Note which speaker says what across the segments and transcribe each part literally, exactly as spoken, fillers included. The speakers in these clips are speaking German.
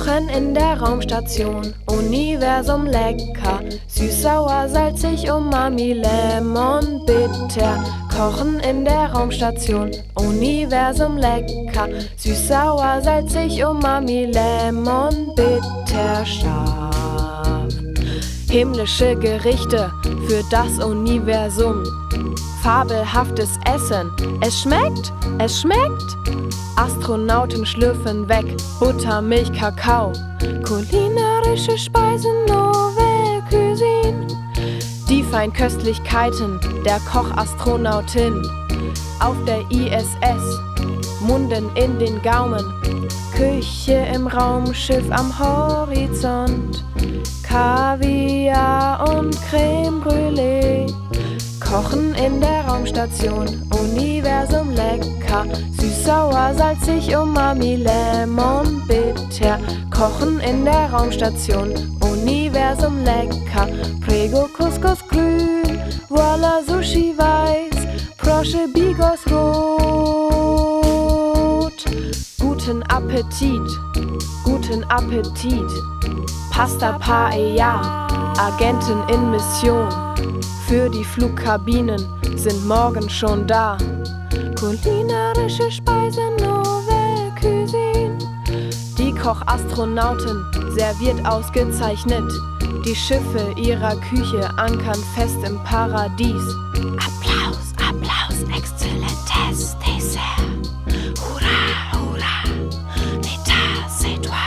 Speaker 1: Kochen in der Raumstation, Universum lecker. Süß, sauer, salzig, umami, Lemon, bitter. Kochen in der Raumstation, Universum lecker. Süß, sauer, salzig, umami, Lemon, bitter, scharf. Himmlische Gerichte für das Universum. Fabelhaftes Essen, es schmeckt, es schmeckt. Astronauten schlürfen weg, Butter, Milch, Kakao. Kulinarische Speisen, Nouvelle Cuisine. Die Feinköstlichkeiten der Kochastronautin. Auf der I S S, Munden in den Gaumen. Küche im Raumschiff am Horizont. Kaviar und Creme Brûlée. Kochen in der Raumstation, Universum lecker. Süß, sauer, salzig, umami, Lemon, bitter. Kochen in der Raumstation, Universum lecker. Prego, Couscous grün, voila, Sushi weiß. Proszę, Bigos rot. Guten Appetit, guten Appetit. Pasta Paella, Agenten in Mission. Für die Flugkabinen sind morgen schon da. Kulinarische Speisen, Nouvelle Cuisine. Die Kochastronauten serviert ausgezeichnet. Die Schiffe ihrer Küche ankern fest im Paradies. Applaus, Applaus, exzellentes Dessert. Hurra, hurra, l'état c'est toi.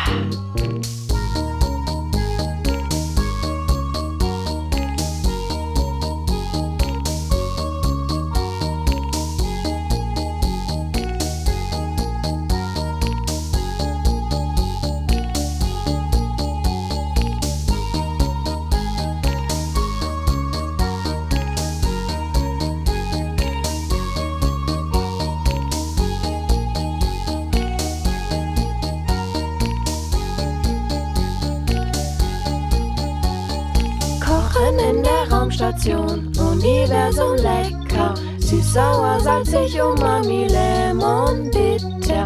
Speaker 1: In der Raumstation, Universum lecker. Süß, sauer, salzig, umami, Lemon, bitter.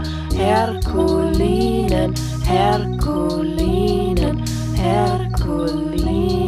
Speaker 1: Herkulinen, Herkulinen, Herkulinen.